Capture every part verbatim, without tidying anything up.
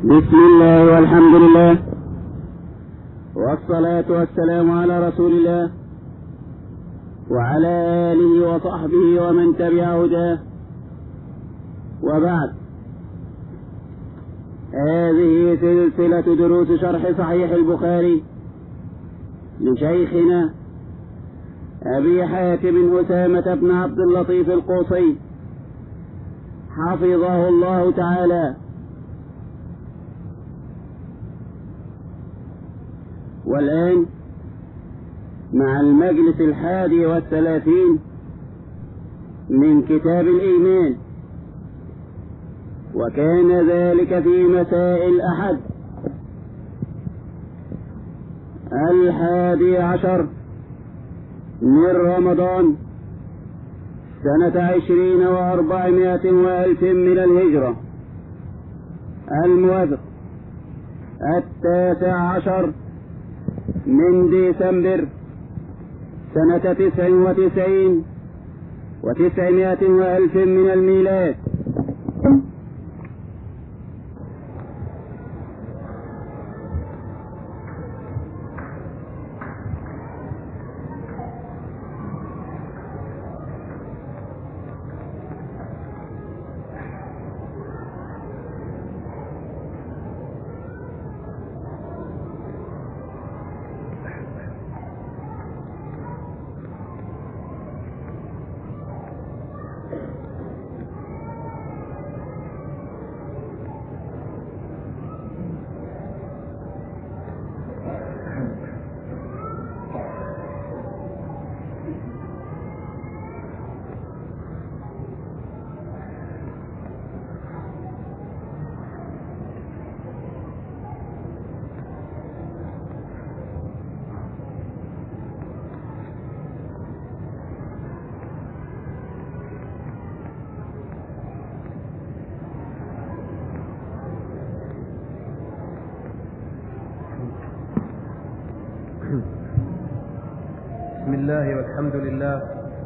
بسم الله والحمد لله والصلاة والسلام على رسول الله وعلى آله وصحبه ومن تبع هداه، وبعد. هذه سلسلة دروس شرح صحيح البخاري لشيخنا أبي حاتم أسامة بن عبد اللطيف القوصي حفظه الله تعالى. والآن مع المجلس الحادي والثلاثين من كتاب الإيمان، وكان ذلك في مساء الأحد الحادي عشر من رمضان سنة عشرين وأربعمائة وألف من الهجرة، الموافق التاسع عشر من ديسمبر سنة تسع وتسعين وتسعمائة وألف من الميلاد. بسم الله والحمد لله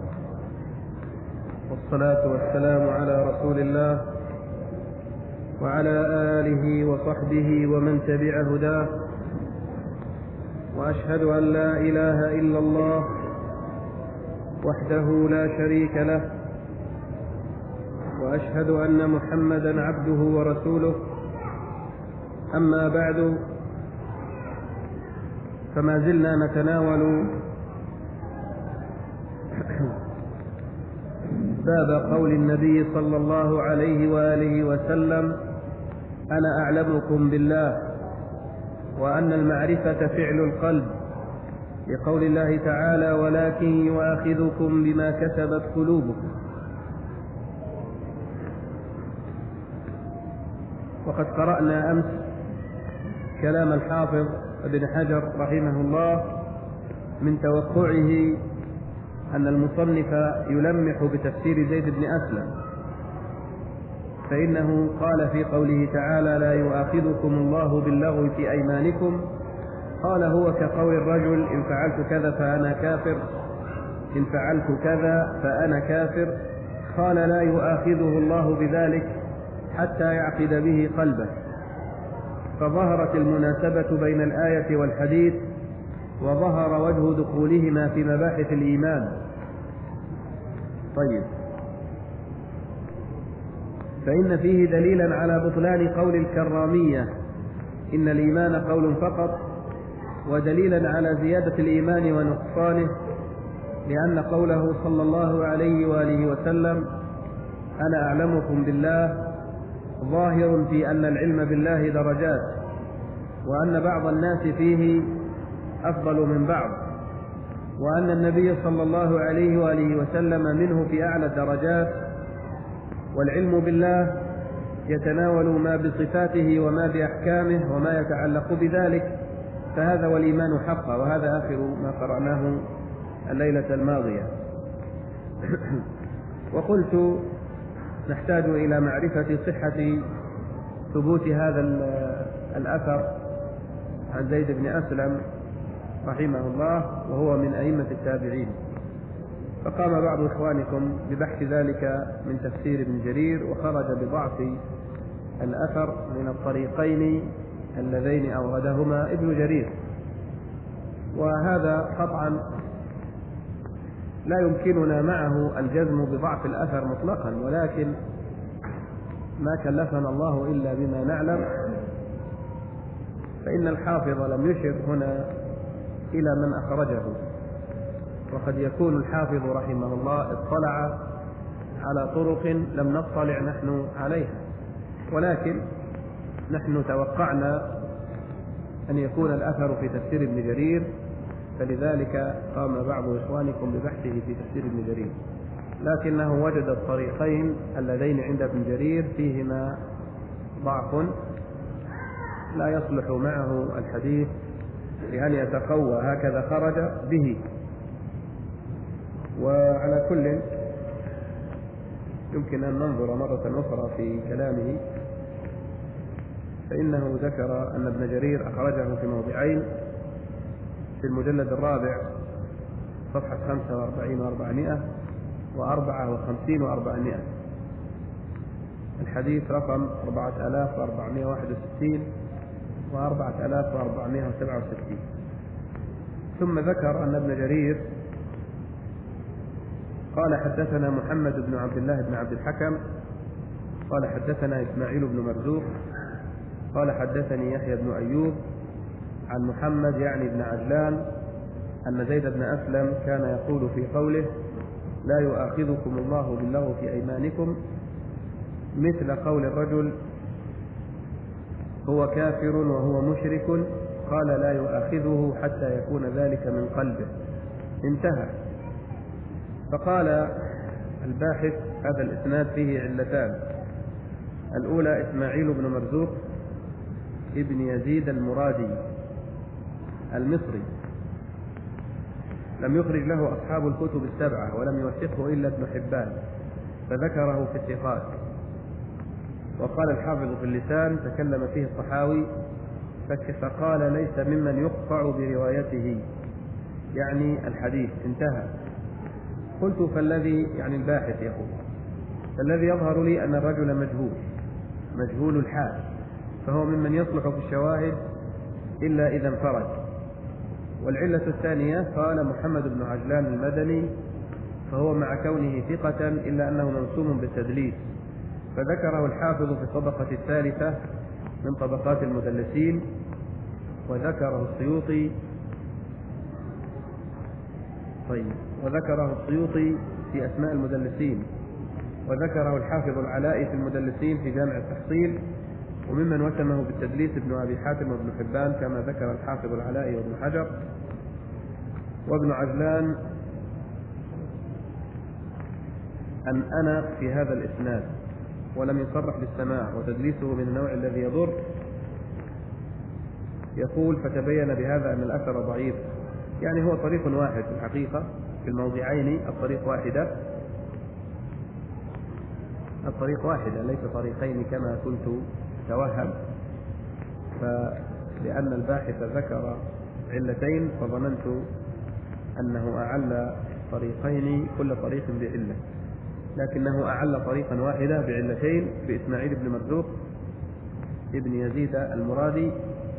والصلاة والسلام على رسول الله وعلى آله وصحبه ومن تبع هداه، وأشهد أن لا إله إلا الله وحده لا شريك له، وأشهد أن محمدا عبده ورسوله. أما بعد، فما زلنا نتناول باب قول النبي صلى الله عليه وآله وسلم: أنا أعلمكم بالله، وأن المعرفة فعل القلب، لقول الله تعالى: ولكن يؤاخذكم بما كسبت قلوبكم. وقد قرأنا أمس كلام الحافظ ابن حجر رحمه الله من توقعه أن المصنف يلمح بتفسير زيد بن أسلم، فإنه قال في قوله تعالى: لا يؤاخذكم الله باللغو في أيمانكم، قال: هو كقول الرجل: إن فعلت كذا فأنا كافر، إن فعلت كذا فأنا كافر. قال: لا يؤاخذه الله بذلك حتى يعقد به قلبه. فظهرت المناسبة بين الآية والحديث، وظهر وجه دخولهما في مباحث الإيمان. طيب، فإن فيه دليلا على بطلان قول الكرامية إن الإيمان قول فقط، ودليلا على زيادة الإيمان ونقصانه، لأن قوله صلى الله عليه وآله وسلم: أنا أعلمكم بالله، ظاهر في أن العلم بالله درجات، وأن بعض الناس فيه أفضل من بعض، وأن النبي صلى الله عليه وآله وسلم منه في أعلى الدرجات. والعلم بالله يتناول ما بصفاته وما بأحكامه وما يتعلق بذلك، فهذا والإيمان حقا. وهذا آخر ما قرأناه الليلة الماضية. وقلت نحتاج إلى معرفة صحة ثبوت هذا الأثر عن زيد بن أسلم رحمه الله، وهو من أئمة التابعين. فقام بعض إخوانكم ببحث ذلك من تفسير ابن جرير، وخرج بضعف الأثر من الطريقين اللذين أوردهما ابن جرير، وهذا قطعا لا يمكننا معه الجزم بضعف الأثر مطلقا، ولكن ما كلفنا الله إلا بما نعلم، فإن الحافظ لم يشر هنا إلى من أخرجه، وقد يكون الحافظ رحمه الله اطلع على طرق لم نطلع نحن عليها، ولكن نحن توقعنا أن يكون الأثر في تفسير ابن جرير، فلذلك قام بعض إخوانكم ببحثه في تفسير ابن جرير، لكنه وجد الطريقين اللذين عند ابن جرير فيهما ضعف لا يصلح معه الحديث لأن يتقوى، هكذا خرج به. وعلى كل يمكن أن ننظر مرة أخرى في كلامه، فإنه ذكر أن ابن جرير أخرجه في موضعين، في المجلد الرابع صفحة خمسة وأربعين وأربعمائة وأربعة وخمسين وأربعمائة، الحديث رقم أربعة آلاف وأربعمائة وواحد وستين وأربعة آلاف وأربعمائة وسبعة وستين. ثم ذكر أن ابن جرير قال حدثنا محمد بن عبد الله بن عبد الحكم قال حدثنا إسماعيل بن مرزوق قال حدثني يحيى بن أيوب عن محمد يعني بن عجلان أن زيد بن أسلم كان يقول في قوله لا يؤاخذكم الله باللغو في أيمانكم مثل قول الرجل هو كافر وهو مشرك، قال لا يؤاخذه حتى يكون ذلك من قلبه، انتهى. فقال الباحث هذا الإسناد فيه علتان، الأولى إسماعيل بن مرزوق ابن يزيد المرادي المصري لم يخرج له أصحاب الكتب السبعة ولم يوثقه إلا ابن حبان، فذكره في الثقات. وقال الحافظ في اللسان تكلم فيه الطحاوي فقال ليس ممن يقطع بروايته، يعني الحديث، انتهى. قلت فالذي، يعني الباحث يقول فالذي يظهر لي أن الرجل مجهول مجهول الحال، فهو ممن يصلح في الشواهد إلا إذا انفرد. والعلة الثانية قال محمد بن عجلان المدني، فهو مع كونه ثقة إلا أنه موسوم بالتدليس، فذكره الحافظ في الطبقة الثالثة من طبقات المدلسين، وذكره السيوطي طيب وذكره السيوطي في أسماء المدلسين، وذكره الحافظ العلائي في المدلسين في جامع التحصيل، وممن وسمه بالتدليس ابن أبي حاتم وابن حبان كما ذكر الحافظ العلائي وابن حجر. وابن عجلان أن أنا في هذا الإسناد ولم يصرح بالسماع، وتدليسه من النوع الذي يضر. يقول فتبين بهذا أن الأثر ضعيف، يعني هو طريق واحد في الحقيقة في الموضعين، الطريق واحدة الطريق واحدة ليس طريقين كما كنت أتوهم، فلأن الباحث ذكر علتين فظننت أنه أعل طريقين كل طريق بعلة، لكنه أعل طريقا واحدة بعلتين بإسماعيل بن مرزوق ابن يزيد المرادي،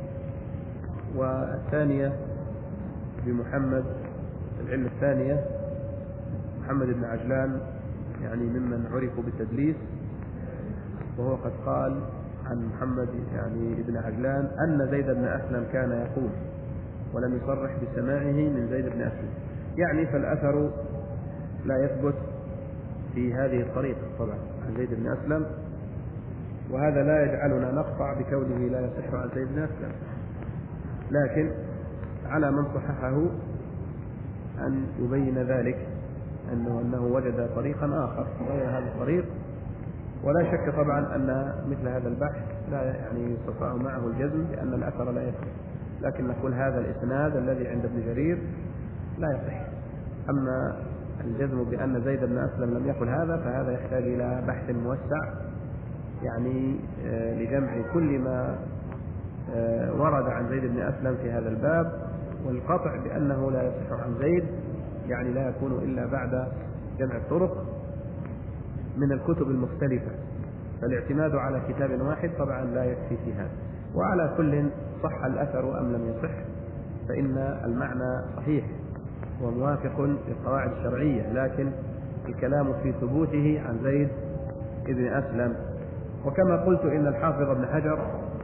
والثانية بمحمد، العلة الثانية محمد بن عجلان يعني ممن عرفوا بالتدليس، وهو قد قال عن محمد يعني ابن عجلان أن زيد بن أسلم كان يقول، ولم يصرح بسماعه من زيد بن أسلم، يعني فالأثر لا يثبت في هذه الطريقة طبعا عن زيد بن أسلم، وهذا لا يجعلنا نقطع بكونه لا يصح عن زيد بن أسلم، لكن على من صححه أن يبين ذلك أنه, أنه وجد طريقا آخر غير هذا الطريق. ولا شك طبعا أن مثل هذا البحث لا يعني يستطاع معه الجزم لأن الأثر لا يصح، لكن نقول هذا الإسناد الذي عند ابن جرير لا يصح. أما الجزم بأن زيد بن أسلم لم يقل هذا فهذا يحتاج إلى بحث موسع، يعني لجمع كل ما ورد عن زيد بن أسلم في هذا الباب، والقطع بأنه لا يصح عن زيد يعني لا يكون إلا بعد جمع الطرق من الكتب المختلفة، فالاعتماد على كتاب واحد طبعا لا يكفي في هذا. وعلى كل صح الأثر أم لم يصح فإن المعنى صحيح وموافق للقواعد الشرعية، لكن الكلام في ثبوته عن زيد بن أسلم. وكما قلت إن الحافظ ابن حجر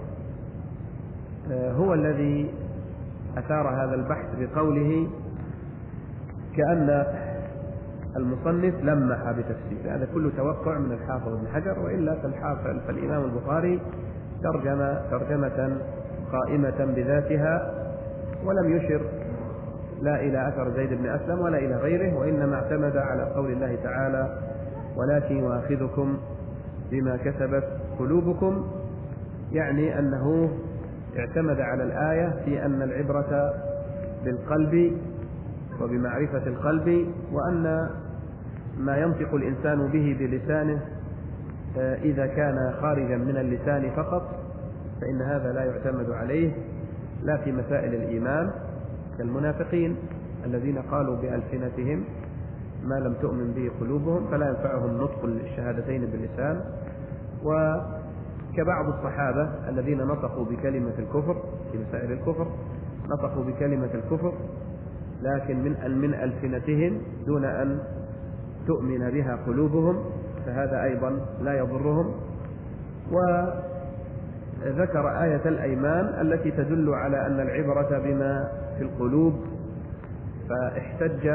هو الذي أثار هذا البحث بقوله كأن المصنف لمح بتفسير. هذا كله توقع من الحافظ ابن حجر، وإلا فالإمام البخاري ترجم ترجمة قائمة بذاتها ولم يشر لا إلى أثر زيد بن أسلم ولا إلى غيره، وإنما اعتمد على قول الله تعالى ولكن يؤاخذكم بما كسبت قلوبكم، يعني أنه اعتمد على الآية في أن العبرة بالقلب وبمعرفة القلب، وأن ما ينطق الإنسان به بلسانه إذا كان خارجا من اللسان فقط فإن هذا لا يعتمد عليه لا في مسائل الإيمان كالمنافقين الذين قالوا بألسنتهم ما لم تؤمن به قلوبهم فلا ينفعهم نطق الشهادتين باللسان، وكبعض الصحابة الذين نطقوا بكلمة الكفر في مسائل الكفر، نطقوا بكلمة الكفر لكن من من ألسنتهم دون أن تؤمن بها قلوبهم، فهذا أيضا لا يضرهم. وذكر آية الأيمان التي تدل على أن العبرة بما في القلوب، فاحتج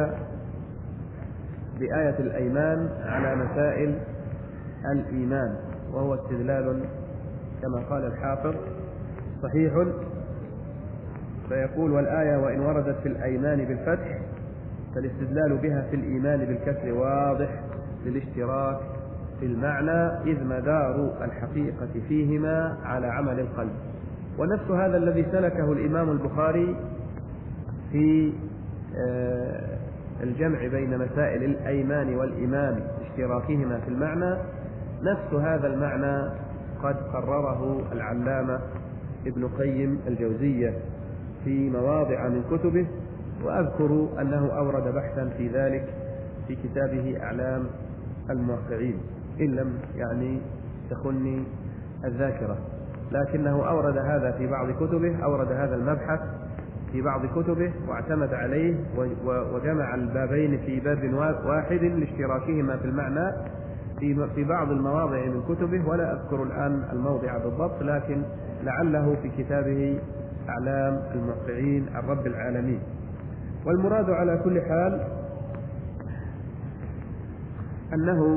بآية الأيمان على مسائل الإيمان، وهو استدلال كما قال الحافظ صحيح. فيقول والآية وإن وردت في الأيمان بالفتح فالاستدلال بها في الإيمان بالكسر واضح للاشتراك في المعنى إذ مدار الحقيقة فيهما على عمل القلب. ونفس هذا الذي سلكه الإمام البخاري في الجمع بين مسائل الأيمان والإيمان اشتراكهما في المعنى، نفس هذا المعنى قد قرره العلامة ابن قيم الجوزية في مواضع من كتبه، وأذكر أنه أورد بحثا في ذلك في كتابه أعلام الموقعين إن لم يعني تخني الذاكرة، لكنه أورد هذا في بعض كتبه، أورد هذا المبحث في بعض كتبه واعتمد عليه وجمع البابين في باب واحد لاشتراكهما في المعنى في بعض المواضع من كتبه، ولا أذكر الآن الموضع بالضبط، لكن لعله في كتابه أعلام الموقعين عن رب العالمين. والمراد على كل حال أنه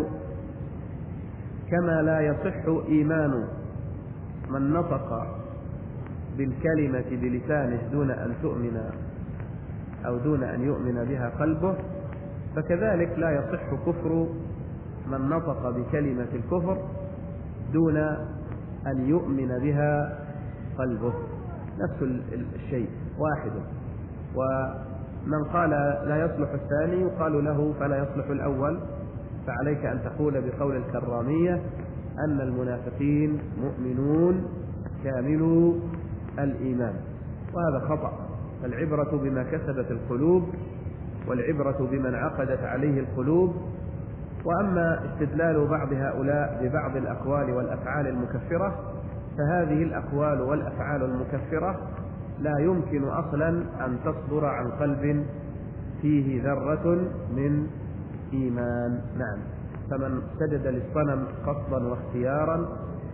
كما لا يصح إيمان من نطق بالكلمة بلسانه دون أن تؤمن أو دون أن يؤمن بها قلبه، فكذلك لا يصح كفر من نطق بكلمة الكفر دون أن يؤمن بها قلبه، نفس الشيء واحد. ومن قال لا يصلح الثاني يقال له فلا يصلح الأول، فعليك أن تقول بقول الكرامية أن المنافقين مؤمنون كاملوا الإيمان، وهذا خطأ. العبرة بما كسبت القلوب والعبرة بمن عقدت عليه القلوب. وأما استدلال بعض هؤلاء ببعض الأقوال والأفعال المكفرة فهذه الأقوال والأفعال المكفرة لا يمكن أصلا أن تصدر عن قلب فيه ذرة من إيمان. نعم، فمن سجد للصنم قصدا واختيارا،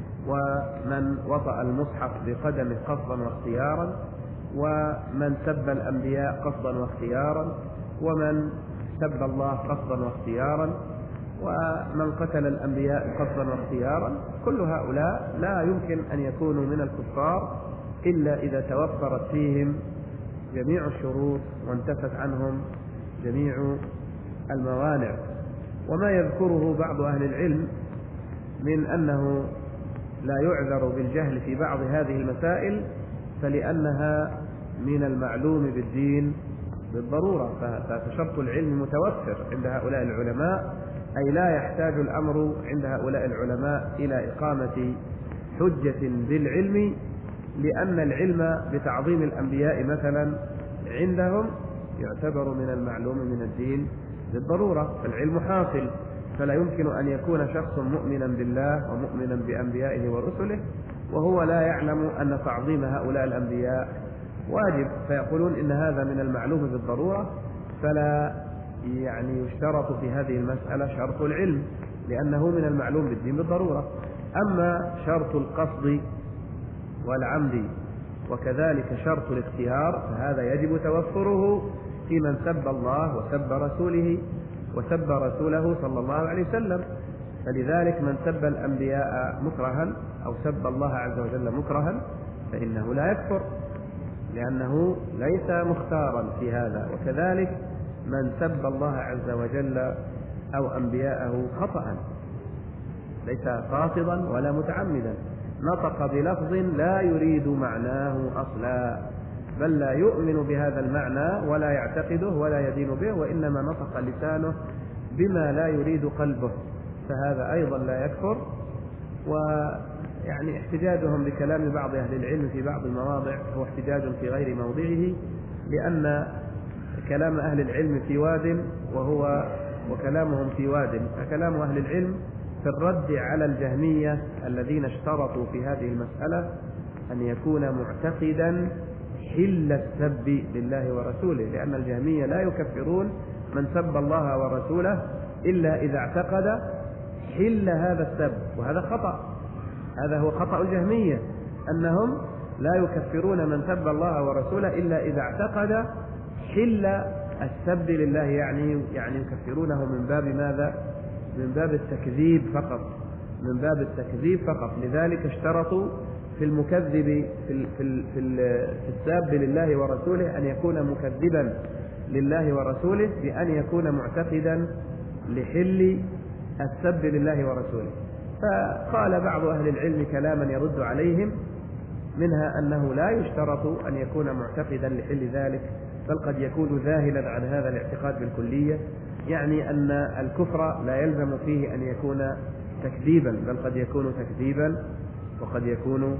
ومن وطأ المصحف بقدمه قصدا واختيارا، ومن سب الأنبياء قصدا واختيارا، ومن سب الله قصدا واختيارا، ومن قتل الأنبياء قصدا واختيارا، كل هؤلاء لا يمكن أن يكونوا من الكفار إلا إذا توفرت فيهم جميع الشروط وانتفت عنهم جميع الموانع. وما يذكره بعض أهل العلم من أنه لا يعذر بالجهل في بعض هذه المسائل فلأنها من المعلوم بالدين بالضرورة، فشرط العلم متوفر عند هؤلاء العلماء، أي لا يحتاج الأمر عند هؤلاء العلماء إلى إقامة حجة بالعلم، لأن العلم بتعظيم الأنبياء مثلا عندهم يعتبر من المعلوم من الدين بالضرورة، فالعلم حاصل. فلا يمكن أن يكون شخص مؤمنا بالله ومؤمنا بأنبيائه ورسله وهو لا يعلم أن تعظيم هؤلاء الأنبياء واجب، فيقولون إن هذا من المعلوم بالضرورة، فلا يعني يشترط في هذه المسألة شرط العلم لأنه من المعلوم بالدين بالضرورة. أما شرط القصد والعمد وكذلك شرط الاختيار فهذا يجب توفره في من سب الله وسب رسوله وسب رسوله صلى الله عليه وسلم. فلذلك من سب الأنبياء مكرها أو سب الله عز وجل مكرها فإنه لا يكفر لأنه ليس مختارا في هذا. وكذلك من سب الله عز وجل أو أنبياءه خطأ ليس قاصدا ولا متعمدا، نطق بلفظ لا يريد معناه أصلا، بل لا يؤمن بهذا المعنى ولا يعتقده ولا يدين به، وإنما نطق لسانه بما لا يريد قلبه، فهذا أيضا لا يكفر. ويعني احتجاجهم بكلام بعض أهل العلم في بعض المواضع هو احتجاج في غير موضعه، لأن كلام أهل العلم في واد وهو وكلامهم في واد. فكلام أهل العلم في الرد على الجهمية الذين اشترطوا في هذه المسألة أن يكون معتقدا حل السب لله ورسوله، لأن الجهمية لا يكفرون من سب الله ورسوله إلا إذا اعتقد حل هذا السب، وهذا خطأ. هذا هو خطأ الجهمية، أنهم لا يكفرون من سب الله ورسوله إلا إذا اعتقد حل السب لله، يعني يعني يكفرونه من باب ماذا؟ من باب التكذيب فقط، من باب التكذيب فقط. لذلك اشترطوا في المكذب في في في الساب لله ورسوله أن يكون مكذبا لله ورسوله بأن يكون معتقدا لحل السب لله ورسوله. فقال بعض أهل العلم كلاما يرد عليهم، منها أنه لا يشترط أن يكون معتقدا لحل ذلك، بل قد يكون ذاهلا عن هذا الاعتقاد بالكلية، يعني أن الكفر لا يلزم فيه أن يكون تكذيبا، بل قد يكون تكذيبا وقد يكون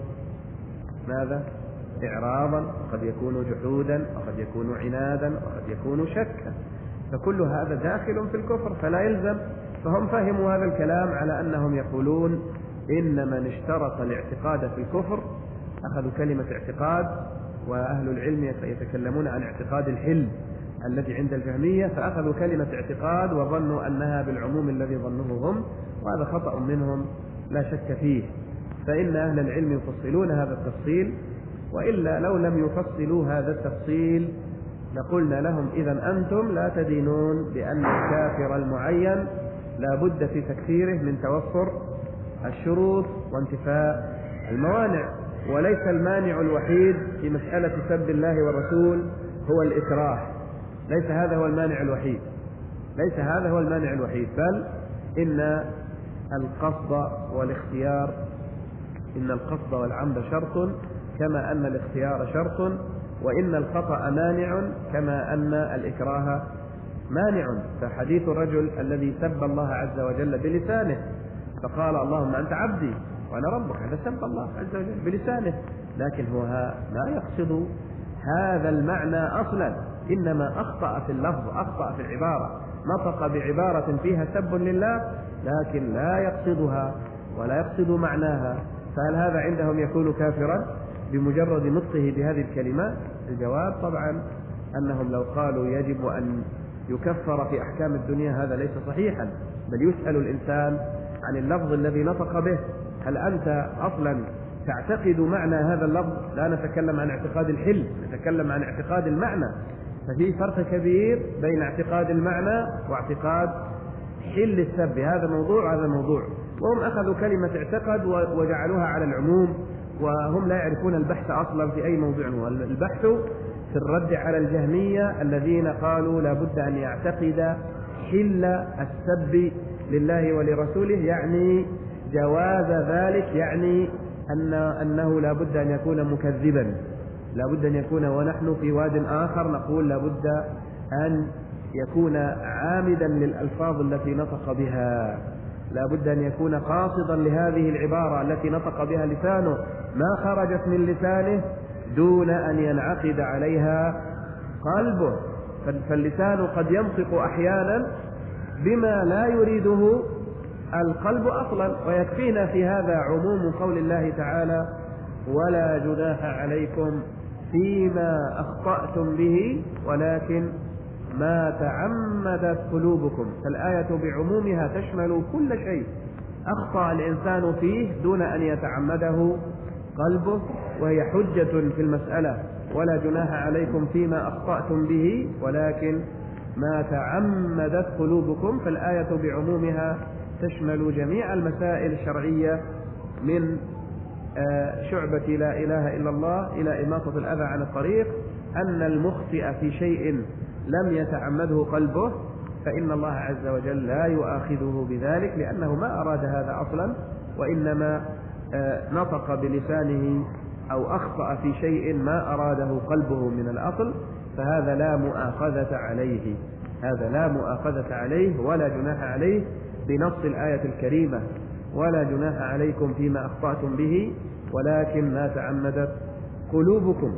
ماذا؟ إعراضا، وقد يكون جحودا، وقد يكون عنادا، وقد يكون شكا، فكل هذا داخل في الكفر فلا يلزم. فهم فهموا هذا الكلام على أنهم يقولون إن من اشترط الاعتقاد في الكفر أخذوا كلمة اعتقاد، وأهل العلم يتكلمون عن اعتقاد الحل الذي عند الجهمية، فأخذوا كلمة اعتقاد وظنوا أنها بالعموم الذي ظنوه هم، وهذا خطأ منهم لا شك فيه. فإن أهل العلم يفصلون هذا التفصيل، وإلا لو لم يفصلوا هذا التفصيل لقلنا لهم إذن أنتم لا تدينون بأن الكافر المعين لا بد في تكفيره من توفر الشروط وانتفاء الموانع، وليس المانع الوحيد في مسألة سب الله والرسول هو الإكراه، ليس هذا هو المانع الوحيد، ليس هذا هو المانع الوحيد، بل إن القصد والاختيار، إن القصد والعمد شرط كما أن الاختيار شرط، وإن الخطأ مانع كما أن الإكراه مانع. فحديث الرجل الذي سب الله عز وجل بلسانه فقال اللهم أنت عبدي وأنا ربك، هذا سب الله عز وجل بلسانه، لكن هو لا يقصد هذا المعنى أصلا، إنما أخطأ في اللفظ، أخطأ في العبارة، نطق بعبارة فيها سب لله لكن لا يقصدها ولا يقصد معناها. فهل هذا عندهم يكون كافرا بمجرد نطقه بهذه الكلمات؟ الجواب طبعا أنهم لو قالوا يجب أن يكفر في أحكام الدنيا هذا ليس صحيحا، بل يسأل الإنسان عن اللفظ الذي نطق به، هل أنت أصلا تعتقد معنى هذا اللفظ؟ لا نتكلم عن اعتقاد الحل، نتكلم عن اعتقاد المعنى، ففي فرق كبير بين اعتقاد المعنى واعتقاد حل السب. هذا موضوع هذا موضوع، وهم أخذوا كلمة اعتقد وجعلوها على العموم، وهم لا يعرفون البحث أصلا في أي موضوع هو البحث في الرد على الجهمية الذين قالوا لا بد أن يعتقد حل السب لله ولرسوله، يعني جواز ذلك، يعني أن أنه لا بد أن يكون مكذبا، لا بد أن يكون، ونحن في واد آخر نقول لا بد أن يكون عامدا للألفاظ التي نطق بها، لا بد أن يكون قاصدا لهذه العبارة التي نطق بها لسانه، ما خرجت من لسانه دون أن ينعقد عليها قلبه. فاللسان قد ينطق أحيانا بما لا يريده القلب أصلا. ويكفينا في هذا عموم قول الله تعالى ولا جناح عليكم فيما أخطأتم به ولكن ما تعمدت قلوبكم. فالآية بعمومها تشمل كل شيء أخطأ الإنسان فيه دون أن يتعمده قلبه، وهي حجة في المسألة ولا جناح عليكم فيما أخطأتم به ولكن ما تعمدت قلوبكم. فالآية بعمومها تشمل جميع المسائل الشرعية من شعبة لا إله إلا الله إلى إماطة الأذى عن الطريق. أن المخطئ في شيء لم يتعمده قلبه فإن الله عز وجل لا يؤاخذه بذلك، لأنه ما أراد هذا أصلا، وإنما نطق بلسانه أو أخطأ في شيء ما أراده قلبه من الأصل، فهذا لا مؤاخذة عليه، هذا لا مؤاخذة عليه ولا جناح عليه بنص الآية الكريمة ولا جناح عليكم فيما أخطأتم به ولكن ما تعمدت قلوبكم.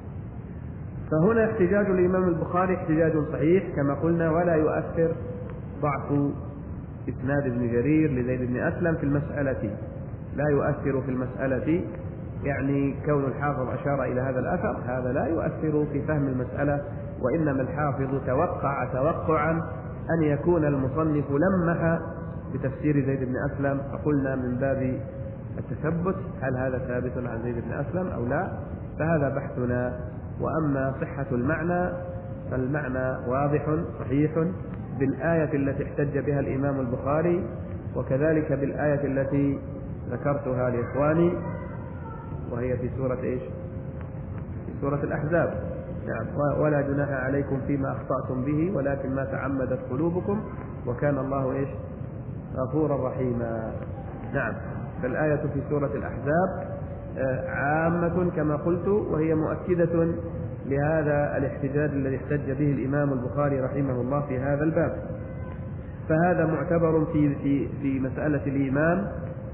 فهنا احتجاج الإمام البخاري احتجاج صحيح كما قلنا، ولا يؤثر ضعف إسناد ابن جرير لزيد بن أسلم في المسألة، لا يؤثر في المسألة، يعني كون الحافظ أشار إلى هذا الأثر هذا لا يؤثر في فهم المسألة، وإنما الحافظ توقع توقعا أن يكون المصنف لمح بتفسير زيد بن أسلم، فقلنا من باب التثبت هل هذا ثابت عن زيد بن أسلم أو لا، فهذا بحثنا. وأما صحة المعنى فالمعنى واضح صحيح بالآية التي احتج بها الإمام البخاري، وكذلك بالآية التي ذكرتها لإخواني وهي في سورة إيش؟ في سورة الأحزاب. نعم، ولا جناح عليكم فيما أخطأتم به ولكن ما تعمدت قلوبكم وكان الله إيش؟ غفورا رحيما. نعم، فالآية في سورة الأحزاب عامة كما قلت، وهي مؤكدة لهذا الاحتجاج الذي احتج به الإمام البخاري رحمه الله في هذا الباب. فهذا معتبر في في في مسألة الإيمان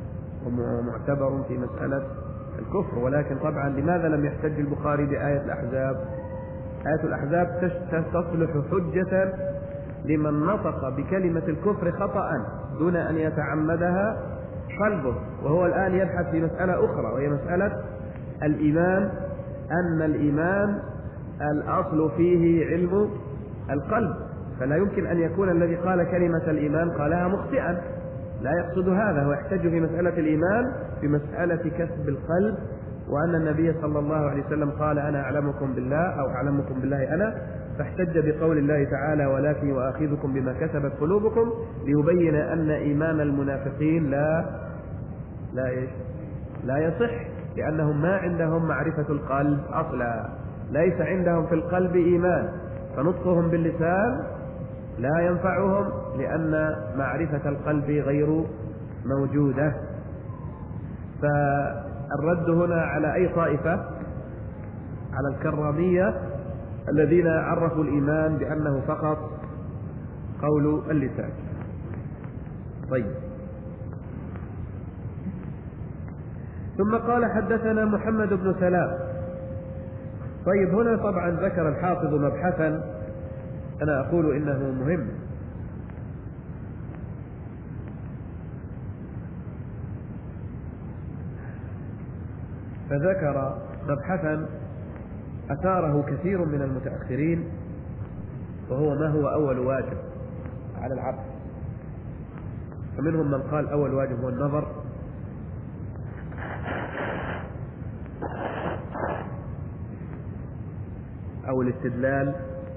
ومعتبر في مسألة الكفر. ولكن طبعا لماذا لم يحتج البخاري بآية الأحزاب؟ آية الأحزاب تصلح حجة لمن نطق بكلمة الكفر خطأ دون أن يتعمدها قلبه، وهو الآن يبحث في مسألة أخرى وهي مسألة الإيمان، أن الإيمان الأصل فيه علم القلب، فلا يمكن أن يكون الذي قال كلمة الإيمان قالها مخطئا، لا يقصد هذا، هو يحتج في مسألة الإيمان في مسألة كسب القلب، وأن النبي صلى الله عليه وسلم قال أنا أعلمكم بالله أو أعلمكم بالله أنا، فاحتج بقول الله تعالى ولكن يؤاخذكم بما كسبت قلوبكم، ليبين أن إيمان المنافقين لا لا إيش لا يصح، لأنهم ما عندهم معرفة القلب أصلا، ليس عندهم في القلب إيمان، فنطقهم باللسان لا ينفعهم لأن معرفة القلب غير موجودة. فالرد هنا على أي طائفة؟ على الكرامية الذين عرفوا الإيمان بأنه فقط قول اللسان. طيب، ثم قال حدثنا محمد بن سلام. طيب، هنا طبعا ذكر الحافظ مبحثا أنا أقول إنه مهم، فذكر مبحثا أثاره كثير من المتأخرين، وهو ما هو أول واجب على العبد. فمنهم من قال أول واجب هو النظر، أو الاستدلال.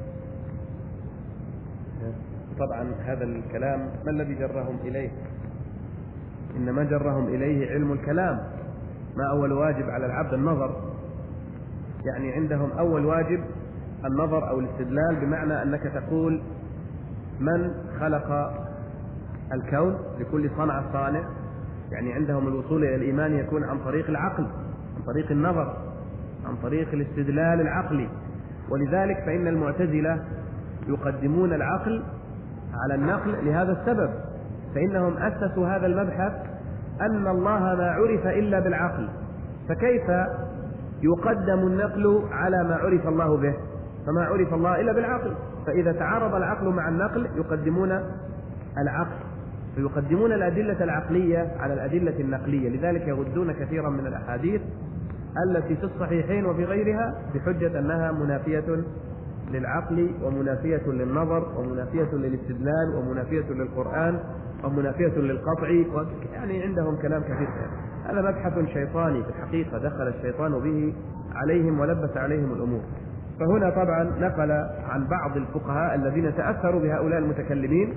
طبعا هذا الكلام ما الذي جرهم إليه؟ إنما جرهم إليه علم الكلام. ما أول واجب على العبد؟ النظر. يعني عندهم أول واجب النظر أو الاستدلال، بمعنى أنك تقول من خلق الكون لكل صنع صانع. يعني عندهم الوصول إلى الإيمان يكون عن طريق العقل، عن طريق النظر، عن طريق الاستدلال العقلي. ولذلك فإن المعتزلة يقدمون العقل على النقل لهذا السبب، فإنهم أسسوا هذا المبحث أن الله ما عرف إلا بالعقل، فكيف يقدم النقل على ما عرف الله به؟ فما عرف الله إلا بالعقل، فإذا تعارض العقل مع النقل يقدمون العقل. فيقدمون الأدلة العقلية على الأدلة النقلية، لذلك يردون كثيرا من الأحاديث التي في الصحيحين وفي غيرها بحجة أنها منافية للعقل ومنافية للنظر ومنافية للاستدلال ومنافية للقرآن ومنافية للقطع، يعني عندهم كلام كثير. هذا مبحث شيطاني في الحقيقة، دخل الشيطان به عليهم ولبس عليهم الأمور. فهنا طبعا نقل عن بعض الفقهاء الذين تأثروا بهؤلاء المتكلمين،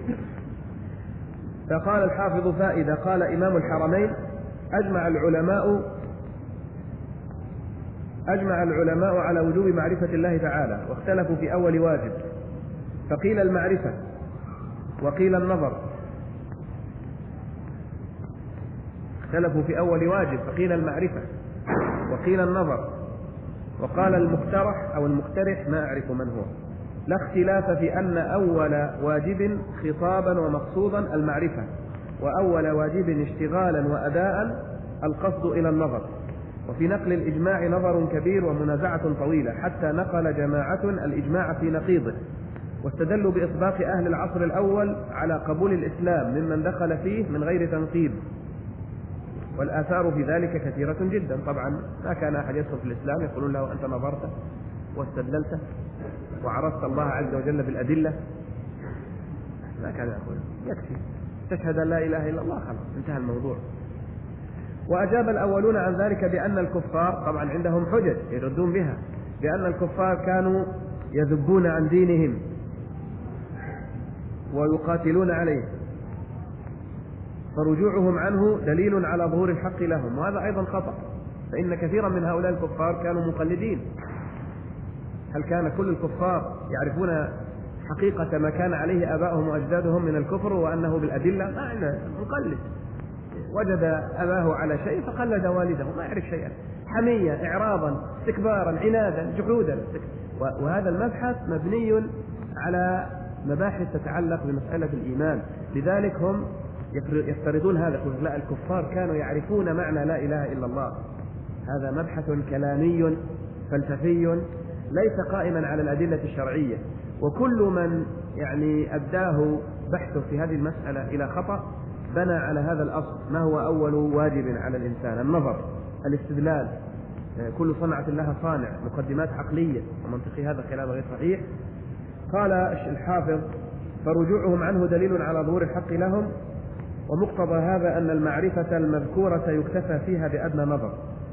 فقال الحافظ فائدة: قال إمام الحرمين: أجمع العلماء أجمع العلماء على وجوب معرفة الله تعالى، واختلفوا في أول واجب، فقيل المعرفة وقيل النظر. اختلفوا في أول واجب فقيل المعرفة وقيل النظر، وقال المقترح أو المقترح ما أعرف من هو: لا اختلاف في أن أول واجب خطابا ومقصودا المعرفة، وأول واجب اشتغالا وأداء القصد إلى النظر. وفي نقل الإجماع نظر كبير ومنازعة طويلة، حتى نقل جماعة الإجماع في نقيضه، واستدلوا بإطباق أهل العصر الأول على قبول الإسلام ممن دخل فيه من غير تنقيب، والآثار في ذلك كثيرة جدا. طبعا ما كان أحد يدخل في الإسلام يقولون له أنت نظرت واستدللت وعرفت الله عز وجل بالأدلة، ما كان يقول، يكفي تشهد أن لا إله إلا الله خلاص انتهى الموضوع. وأجاب الأولون عن ذلك بأن الكفار، طبعا عندهم حجج يردون بها، بأن الكفار كانوا يذبون عن دينهم ويقاتلون عليه، فرجوعهم عنه دليل على ظهور الحق لهم، وهذا أيضا خطأ، فإن كثيرا من هؤلاء الكفار كانوا مقلدين. هل كان كل الكفار يعرفون حقيقة ما كان عليه آباؤهم وأجدادهم من الكفر وأنه بالأدلة؟ ما عنده، مقلد، وجد أباه على شيء فقلد والده، ما يعرف شيئا، حمية، إعراضا، استكبارا، عنادا، جحودا. وهذا المبحث مبني على مباحث تتعلق بمسألة الإيمان، لذلك هم يفترضون هذا، لا الكفار كانوا يعرفون معنى لا إله إلا الله. هذا مبحث كلامي فلسفي ليس قائما على الأدلة الشرعية، وكل من يعني أبداه بحثه في هذه المسألة إلى خطأ بنى على هذا الأصل. ما هو أول واجب على الإنسان؟ النظر، الاستدلال، كل صنعة لها صانع، مقدمات عقلية ومنطقي، هذا كلام غير صحيح. قال الحافظ: فرجوعهم عنه دليل على ظهور الحق لهم، ومقتضى هذا أن المعرفة المذكورة يكتفى فيها بأدنى نظر،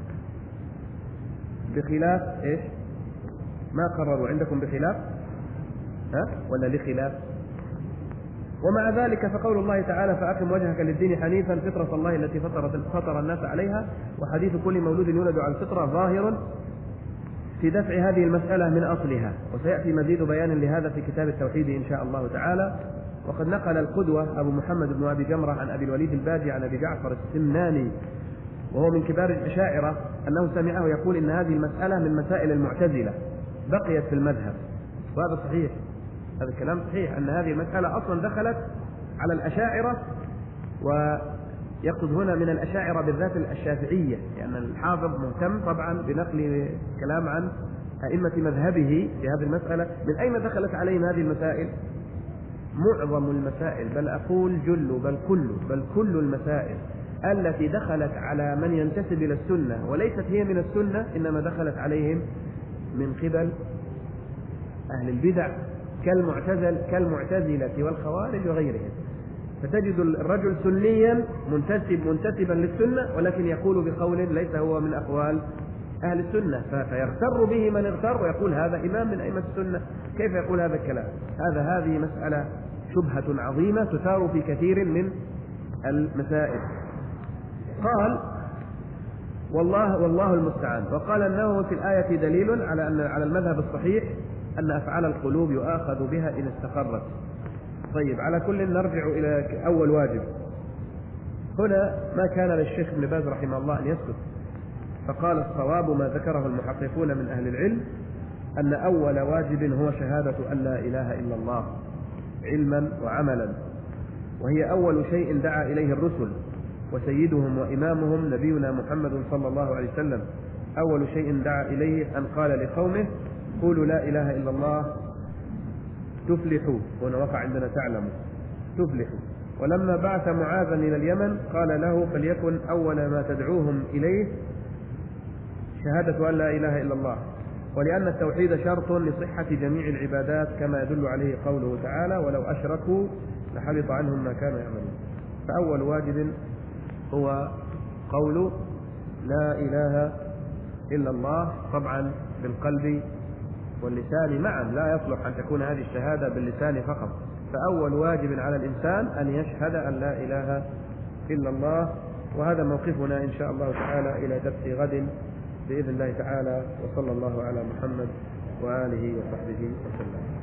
بخلاف إيش؟ ما قرروا عندكم بخلاف ها ولا لخلاف؟ ومع ذلك فقول الله تعالى: فأقم وجهك للدين حنيفا فطرة الله التي فطر الناس عليها، وحديث كل مولود يولد على الفطرة، ظاهر في دفع هذه المسألة من أصلها، وسيأتي مزيد بيان لهذا في كتاب التوحيد إن شاء الله تعالى. وقد نقل القدوة أبو محمد بن أبي جمرة عن أبي الوليد الباجي عن أبي جعفر السمناني، وهو من كبار الأشاعرة، أنه سمعه يقول إن هذه المسألة من مسائل المعتزلة بقيت في المذهب، وهذا صحيح، هذا الكلام صحيح، أن هذه المسألة أصلا دخلت على الأشاعرة، ويقصد هنا من الأشاعرة بالذات الشافعية، لأن يعني الحافظ مهتم طبعا بنقل كلام عن أئمة مذهبه في هذه المسألة. من أين دخلت علينا هذه المسائل؟ معظم المسائل، بل أقول جل بل كل بل كل المسائل التي دخلت على من ينتسب إلى السنة وليست هي من السنة، إنما دخلت عليهم من قبل أهل البدع كالمعتزل كالمعتزلة والخوارج وغيرهم. فتجد الرجل سنيا منتسب منتسبا للسنة، ولكن يقول بقول ليس هو من أقوال أهل السنة، فيغتر به من اغتر ويقول هذا إمام من أئمة السنة، كيف يقول هذا الكلام؟ هذا هذه مسألة شبهة عظيمة تثار في كثير من المسائل. قال: والله والله المستعان. وقال أنه في الآية دليل على أن على المذهب الصحيح أن أفعال القلوب يؤاخذ بها إن استقرت. طيب، على كل نرجع إلى أول واجب. هنا ما كان للشيخ ابن باز رحمه الله أن يسكت، فقال: الصواب ما ذكره المحققون من أهل العلم أن أول واجب هو شهادة أن لا إله إلا الله علما وعملا، وهي أول شيء دعا إليه الرسل، وسيدهم وإمامهم نبينا محمد صلى الله عليه وسلم أول شيء دعا إليه أن قال لقومه: قولوا لا إله إلا الله تفلحوا. هنا وقع عندنا تعلموا، تفلحوا. ولما بعث معاذا إلى اليمن قال له فليكن أول ما تدعوهم إليه شهادة أن لا إله إلا الله، ولأن التوحيد شرط لصحة جميع العبادات كما يدل عليه قوله تعالى ولو أشركوا لحبط عنهم ما كانوا يعملون. فأول واجب هو قول لا إله إلا الله، طبعا بالقلب واللسان معا، لا يصلح أن تكون هذه الشهادة باللسان فقط. فأول واجب على الإنسان أن يشهد أن لا إله إلا الله. وهذا موقفنا إن شاء الله تعالى إلى درس غد بإذن الله تعالى، وصلى الله على محمد وآله وصحبه وسلم.